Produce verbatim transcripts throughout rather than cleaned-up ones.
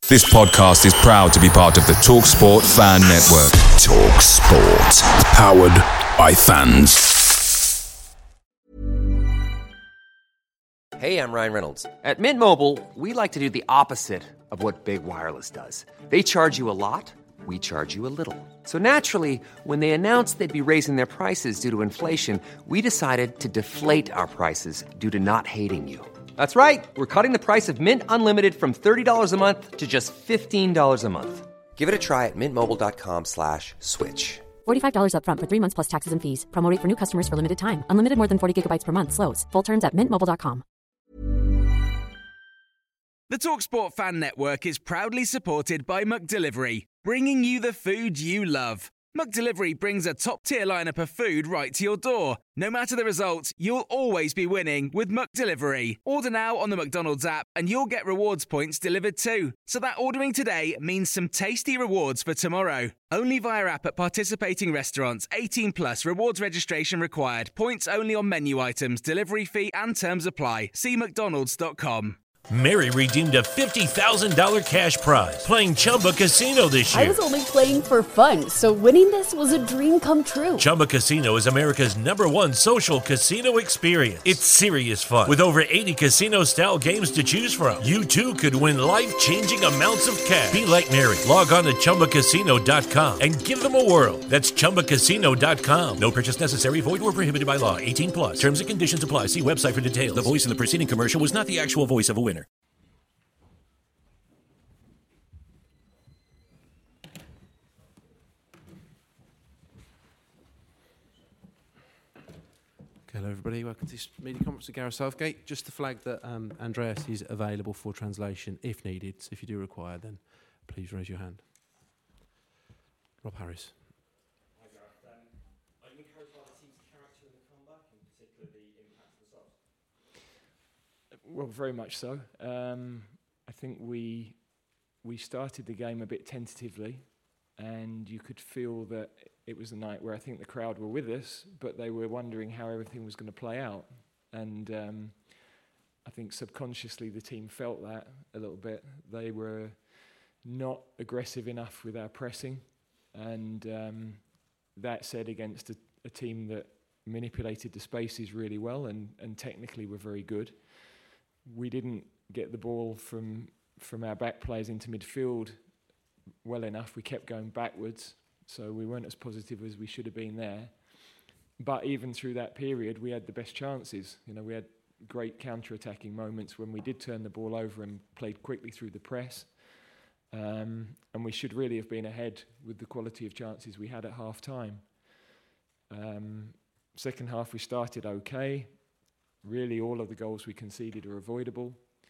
This podcast is proud to be part of the TalkSport Fan Network. TalkSport. Powered by fans. Hey, I'm Ryan Reynolds. At Mint Mobile, we like to do the opposite of what Big Wireless does. They charge you a lot, we charge you a little. So naturally, when they announced they'd be raising their prices due to inflation, we decided to deflate our prices due to not hating you. That's right. We're cutting the price of Mint Unlimited from thirty dollars a month to just fifteen dollars a month. Give it a try at mintmobile.com slash switch. forty-five dollars up front for three months plus taxes and fees. Promo rate for new customers for limited time. Unlimited more than forty gigabytes per month slows. Full terms at mint mobile dot com. The TalkSport Fan Network is proudly supported by McDelivery, bringing you the food you love. McDelivery brings a top-tier lineup of food right to your door. No matter the result, you'll always be winning with McDelivery. Order now on the McDonald's app and you'll get rewards points delivered too. So that ordering today means some tasty rewards for tomorrow. Only via app at participating restaurants. eighteen plus rewards registration required. Points only on menu items. Delivery fee and terms apply. See mcdonalds dot com. Mary redeemed a fifty thousand dollars cash prize playing Chumba Casino this year. I was only playing for fun, so winning this was a dream come true. Chumba Casino is America's number one social casino experience. It's serious fun. With over eighty casino-style games to choose from, you too could win life-changing amounts of cash. Be like Mary. Log on to chumba casino dot com and give them a whirl. That's chumba casino dot com. No purchase necessary. Void or prohibited by law. eighteen plus. Terms and conditions apply. See website for details. The voice in the preceding commercial was not the actual voice of a winner. Hello everybody, welcome to this media conference with Gareth Southgate. Just to flag that um, Andreas is available for translation if needed, so if you do require then please raise your hand. Rob Harris. Hi Gareth, um, are you encouraged by the team's character in the comeback and particularly the impact of the subs? Well, very much so. Um, I think we we started the game a bit tentatively and you could feel that it was a night where I think the crowd were with us, but they were wondering how everything was going to play out. And um, I think subconsciously the team felt that a little bit. They were not aggressive enough with our pressing. And um, that said, against a, a team that manipulated the spaces really well and, and technically were very good, we didn't get the ball from, from our back players into midfield well enough. We kept going backwards. So we weren't as positive as we should have been there. But even through that period, we had the best chances. You know, we had great counter-attacking moments when we did turn the ball over and played quickly through the press. Um, and we should really have been ahead with the quality of chances we had at half-time. Um, second half, we started okay. Really, all of the goals we conceded are avoidable.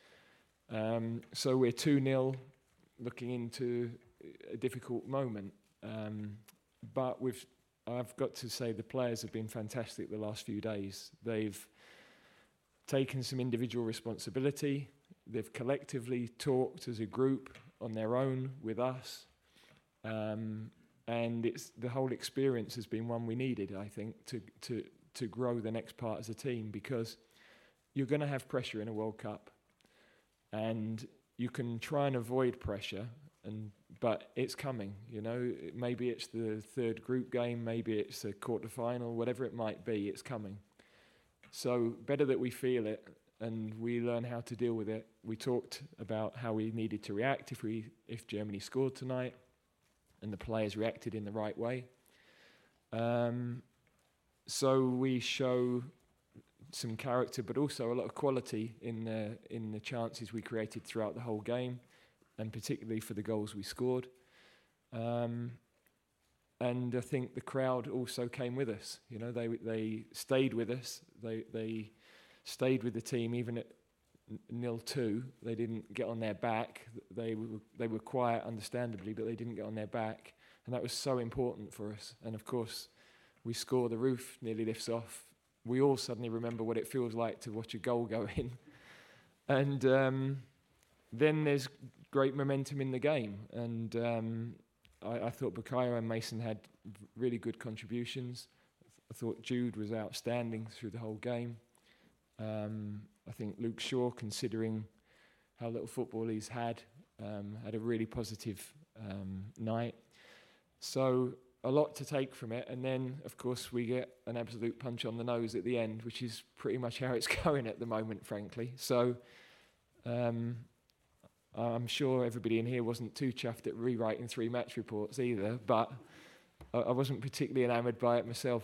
Um, so we're two nil looking into a difficult moment. Um, but we've, I've got to say the players have been fantastic the last few days. They've taken some individual responsibility. They've collectively talked as a group on their own with us. Um, and it's the whole experience has been one we needed, I think, to, to, to grow the next part as a team, because you're going to have pressure in a World Cup. And you can try and avoid pressure, and but it's coming, you know. Maybe it's the third group game, maybe it's a quarter-final, whatever it might be, it's coming. So better that we feel it and we learn how to deal with it. We talked about how we needed to react if we if Germany scored tonight, and the players reacted in the right way. Um, so we show some character, but also a lot of quality in the in the chances we created throughout the whole game, and particularly for the goals we scored. Um, and I think the crowd also came with us. You know, they they stayed with us. They they stayed with the team even at nil two. They didn't get on their back. They were they were quiet, understandably, but they didn't get on their back, and that was so important for us. And of course, we score, the roof nearly lifts off. We all suddenly remember what it feels like to watch a goal go in, and um, then there's great momentum in the game. And um, I, I thought Bukayo and Mason had really good contributions. I thought Jude was outstanding through the whole game. Um, I think Luke Shaw, considering how little football he's had, um, had a really positive um, night. So a lot to take from it, and then of course we get an absolute punch on the nose at the end, which is pretty much how it's going at the moment, frankly. So um, I'm sure everybody in here wasn't too chuffed at rewriting three match reports either, but I, I wasn't particularly enamoured by it myself.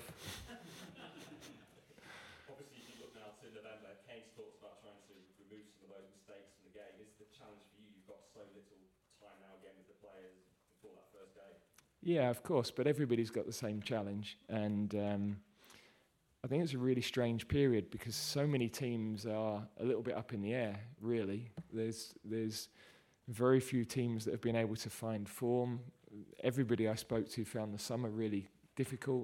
Obviously, if you look now to November, Kane's talks about trying to remove some of those mistakes from the game. Is the challenge for you? You've got so little time now again with the players before that first game. Yeah, of course, but everybody's got the same challenge, and um, I think it's a really strange period because so many teams are a little bit up in the air, really. There's there's very few teams that have been able to find form. Everybody I spoke to found the summer really difficult.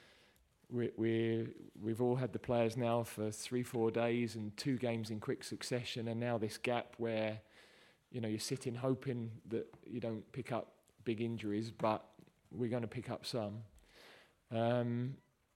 We we we've all had the players now for three, four days and two games in quick succession, and now this gap where, you know, you're sitting hoping that you don't pick up big injuries, but we're going to pick up some. Um,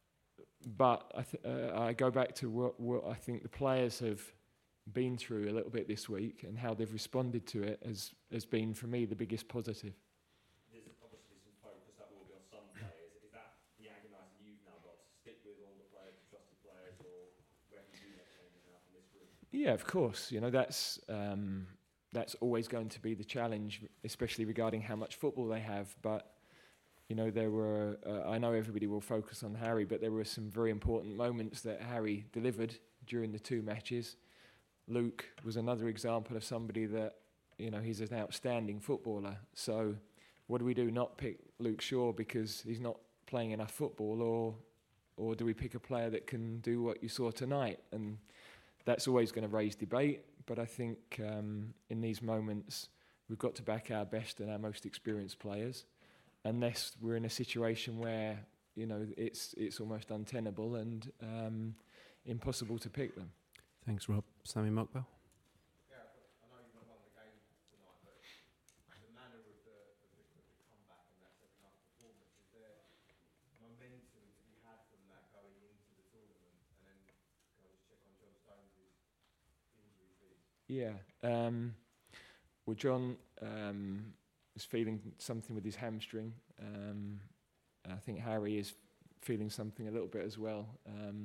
but I, th- uh, I go back to what, what I think the players have been through a little bit this week, and how they've responded to it has, has been, for me, the biggest positive. There's obviously some focus that will be on some players. Is that the agonising you've now got to stick with all the players, the trusted players, or where can you do that changes now from this group? Yeah, of course. You know, that's um, that's always going to be the challenge, especially regarding how much football they have. But you know, there were, uh, I know everybody will focus on Harry, but there were some very important moments that Harry delivered during the two matches. Luke was another example of somebody that, you know, he's an outstanding footballer. So what do we do? Not pick Luke Shaw because he's not playing enough football, or or do we pick a player that can do what you saw tonight? And that's always going to raise debate, but I think um, in these moments we've got to back our best and our most experienced players, unless we're in a situation where, you know, it's it's almost untenable and um, impossible to pick them. Thanks, Rob. Sammy Mockbell. Yeah, I know you've not won the game tonight, but the manner of the, of the, of the comeback and that second half performance, is there momentum to be had from that going into the tournament? And then can I just check on John Stones' injury, please? Yeah. Um, well, John um, is feeling something with his hamstring. Um, I think Harry is feeling something a little bit as well. Um,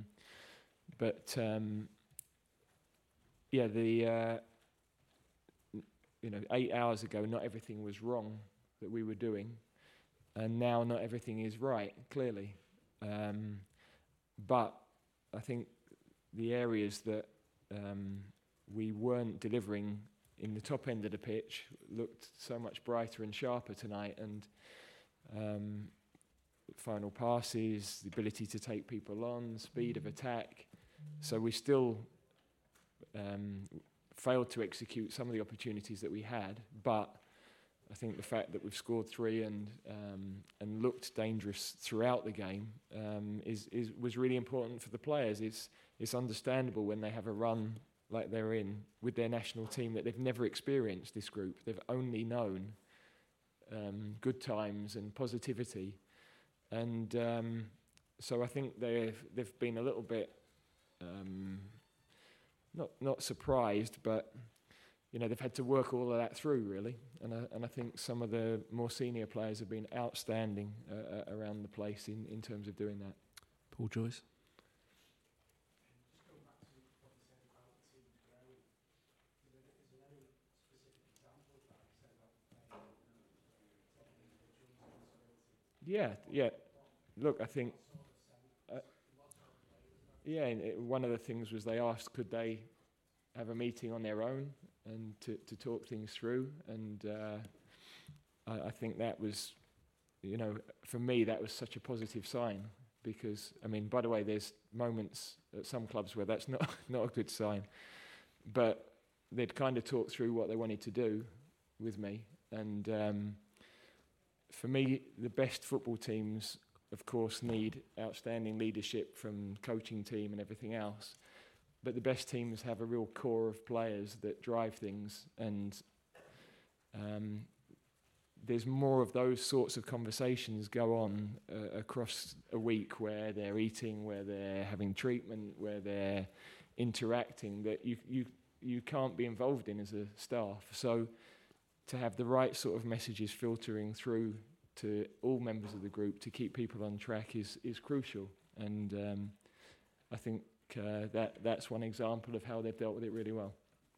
but um, yeah, the uh, you know, eight hours ago, not everything was wrong that we were doing, and now not everything is right. Clearly, um, but I think the areas that um, we weren't delivering in the top end of the pitch looked so much brighter and sharper tonight, and um, final passes, the ability to take people on, speed of attack. So we still um, failed to execute some of the opportunities that we had, but I think the fact that we've scored three and um, and looked dangerous throughout the game um, is, is was really important for the players. It's it's understandable when they have a run like they're in with their national team that they've never experienced this group. They've only known um, good times and positivity, and um, so I think they've they've been a little bit um, not not surprised, but you know, they've had to work all of that through, really. And I, and I think some of the more senior players have been outstanding uh, around the place in, in terms of doing that. Paul Joyce. Yeah, yeah. Look, I think, uh, yeah, and it, one of the things was they asked, could they have a meeting on their own and to, to talk things through, and uh, I, I think that was, you know, for me that was such a positive sign, because, I mean, by the way, there's moments at some clubs where that's not, not a good sign, but they'd kind of talked through what they wanted to do with me, and um, for me, the best football teams, of course, need outstanding leadership from coaching team and everything else. But the best teams have a real core of players that drive things, and um, there's more of those sorts of conversations go on uh, across a week, where they're eating, where they're having treatment, where they're interacting, that you you you can't be involved in as a staff. So to have the right sort of messages filtering through to all members of the group to keep people on track is is crucial. And um, I think uh, that that's one example of how they've dealt with it really well.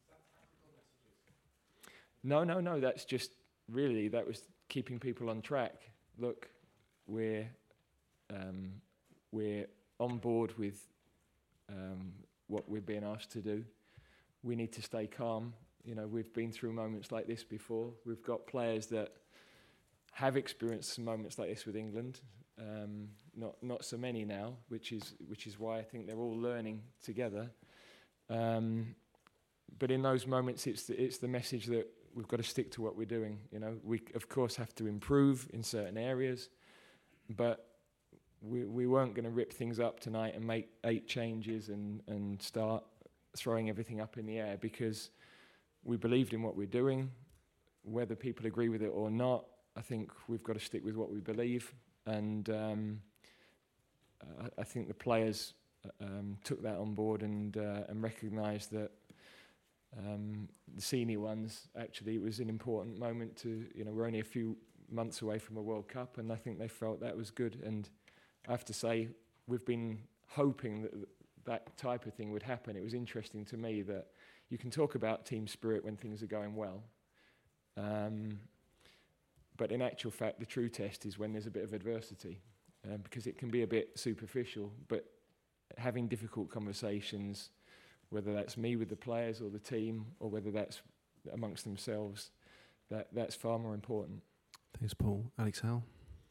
No, no, no. That's just really that was keeping people on track. Look, we're um, we're on board with um, what we're being asked to do. We need to stay calm. You know, we've been through moments like this before. We've got players that have experienced some moments like this with England. Um, not not so many now, which is which is why I think they're all learning together. Um, but in those moments, it's the, it's the message that we've got to stick to what we're doing. You know, we of course have to improve in certain areas, but we we weren't going to rip things up tonight and make eight changes and and start throwing everything up in the air, because we believed in what we're doing. Whether people agree with it or not, I think we've got to stick with what we believe. And um, I, I think the players um, took that on board and uh, and recognised that um, the senior ones, actually, it was an important moment to, you know, we're only a few months away from a World Cup, and I think they felt that was good. And I have to say, we've been hoping that that type of thing would happen. It was interesting to me that you can talk about team spirit when things are going well. Um, But in actual fact, the true test is when there's a bit of adversity, uh, because it can be a bit superficial. But having difficult conversations, whether that's me with the players or the team, or whether that's amongst themselves, that that's far more important. Thanks, Paul. Alex Howe.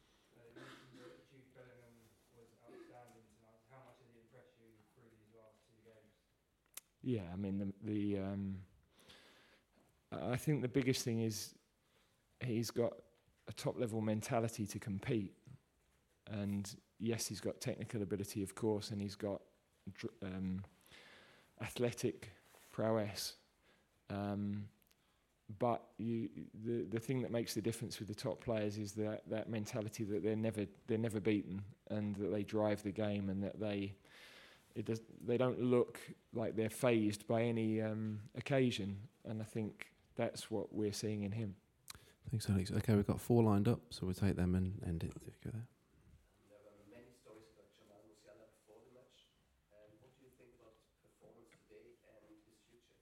Yeah, I mean, the, the um, I think the biggest thing is he's got a top-level mentality to compete. And yes, he's got technical ability, of course, and he's got dr- um, athletic prowess. Um, but you, the the thing that makes the difference with the top players is that that mentality that they're never they're never beaten, and that they drive the game, and that they it does they don't look like they're phased by any um, occasion. And I think that's what we're seeing in him. Thanks, Alex. Okay, we've got four lined up, so we'll take them and end it. If you go there. There were many stories about Jamal Musiala before the match. Um, what do you think about his performance today and his future?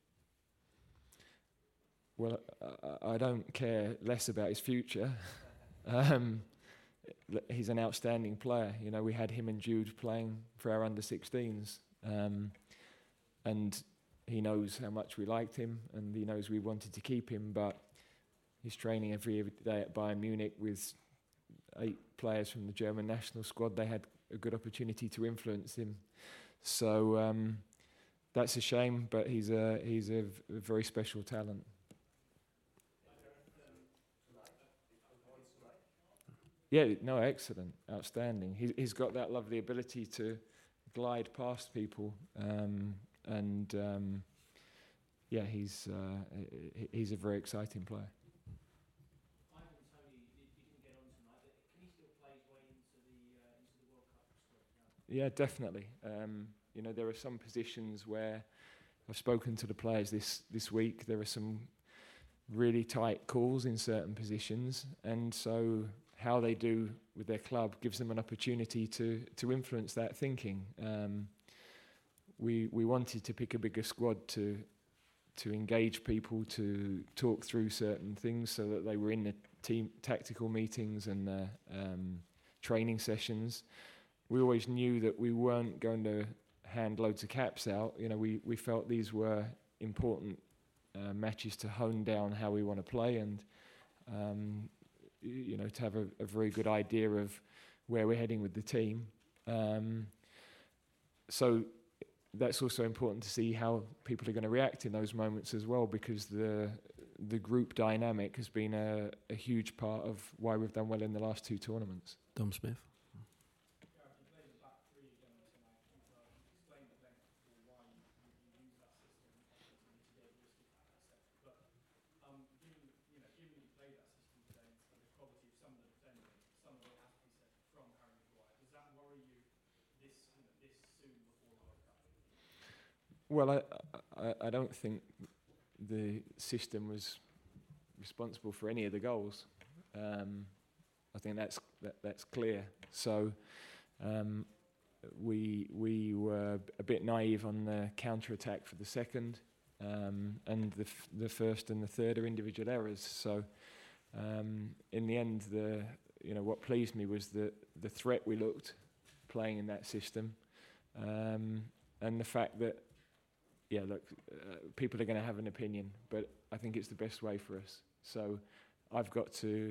Well, I, I don't care less about his future. um, he's an outstanding player. You know, we had him and Jude playing for our under sixteens, um, and he knows how much we liked him, and he knows we wanted to keep him, but he's training every, every day at Bayern Munich with eight players from the German national squad. They had a good opportunity to influence him. So um, that's a shame, but he's a he's a, v- a very special talent. Yeah, no, excellent, outstanding. He, he's got that lovely ability to glide past people, um, and um, yeah, he's uh, he's a very exciting player. Yeah, definitely. Um, you know, there are some positions where I've spoken to the players this, this week. There are some really tight calls in certain positions, and so how they do with their club gives them an opportunity to to influence that thinking. Um, we we wanted to pick a bigger squad to to engage people, to talk through certain things, so that they were in the team tactical meetings and the um, training sessions. We always knew that we weren't going to hand loads of caps out. You know, we, we felt these were important uh, matches to hone down how we want to play, and um, you know, to have a, a very good idea of where we're heading with the team. Um, so that's also important to see how people are going to react in those moments as well, because the the group dynamic has been a, a huge part of why we've done well in the last two tournaments. Dom Smith. Well, I, I I don't think the system was responsible for any of the goals. Um, I think that's that, that's clear. So um, we we were a bit naive on the counter attack for the second, um, and the f- the first and the third are individual errors. So um, in the end, the you know what pleased me was the the threat we looked playing in that system, um, and the fact that yeah look uh, people are going to have an opinion, but I think it's the best way for us. So I've got to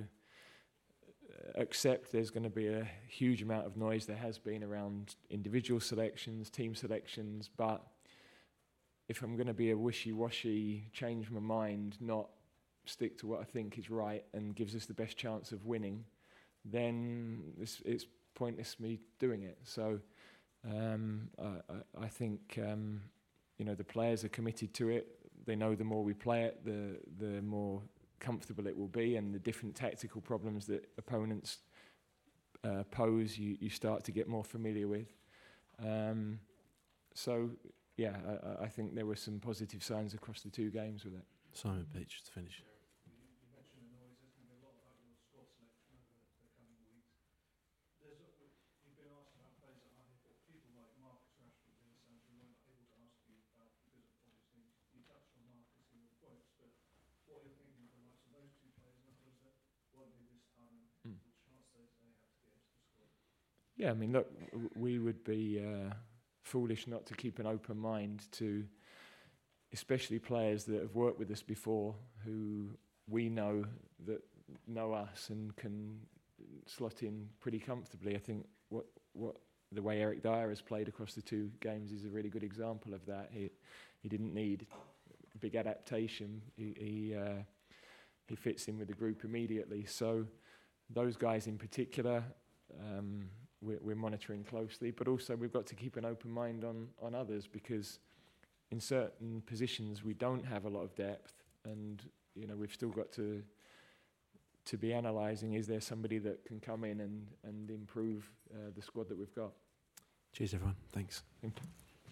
accept there's going to be a huge amount of noise. There has been around individual selections, team selections, but if I'm going to be a wishy-washy, change my mind, not stick to what I think is right and gives us the best chance of winning, then it's, it's pointless me doing it. So um, I, I think um, you know the players are committed to it. They know the more we play it, the the more comfortable it will be, and the different tactical problems that opponents uh, pose, you, you start to get more familiar with. Um, so, yeah, I, I think there were some positive signs across the two games with it. Simon Peach to finish. You mentioned the noise. There's going to be a lot about your squad selection over the coming weeks. There's a, you've been asked about players that aren't here, but people like Marcus Rashford in the sense we weren't able to ask you about because obviously you touched on Marcus in your points, but what you're thinking of the likes of those two players and others that won't be this time and mm. the chance they, they have to get into the squad? Yeah, I mean, look, w- we would be uh, foolish not to keep an open mind to especially players that have worked with us before, who we know that know us and can slot in pretty comfortably. I think what what the way Eric Dyer has played across the two games is a really good example of that. He he didn't need big adaptation. He he, uh, he fits in with the group immediately. So those guys in particular, um, we're, we're monitoring closely. But also we've got to keep an open mind on on others, because in certain positions we don't have a lot of depth, and you know we've still got to to be analysing, is there somebody that can come in and and improve uh, the squad that we've got. Cheers, everyone. Thanks. Thank you.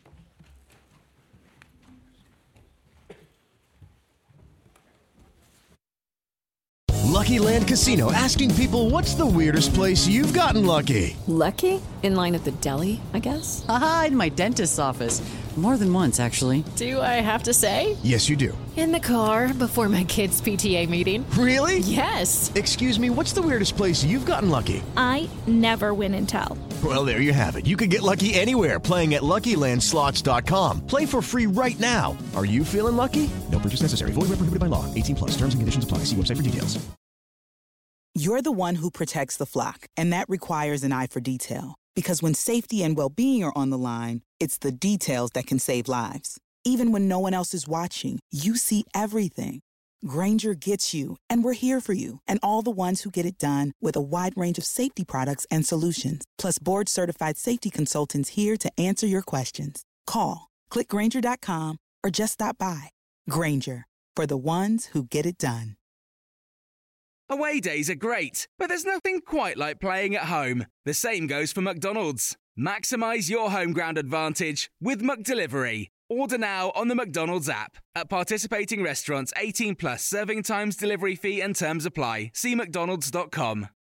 Lucky Land Casino, asking people, what's the weirdest place you've gotten lucky? Lucky? In line at the deli, I guess? Aha, in my dentist's office. More than once, actually. Do I have to say? Yes, you do. In the car before my kids' P T A meeting. Really? Yes. Excuse me, what's the weirdest place you've gotten lucky? I never win and tell. Well, there you have it. You can get lucky anywhere, playing at Lucky Land Slots dot com. Play for free right now. Are you feeling lucky? No purchase necessary. Void where prohibited by law. eighteen plus. Terms and conditions apply. See website for details. You're the one who protects the flock, and that requires an eye for detail. Because when safety and well-being are on the line, it's the details that can save lives. Even when no one else is watching, you see everything. Grainger gets you, and we're here for you, and all the ones who get it done with a wide range of safety products and solutions, plus board-certified safety consultants here to answer your questions. Call, click Grainger dot com, or just stop by. Grainger, for the ones who get it done. Away days are great, but there's nothing quite like playing at home. The same goes for McDonald's. Maximise your home ground advantage with McDelivery. Order now on the McDonald's app. At participating restaurants, eighteen plus, serving times, delivery fee and terms apply. See mcdonalds dot com.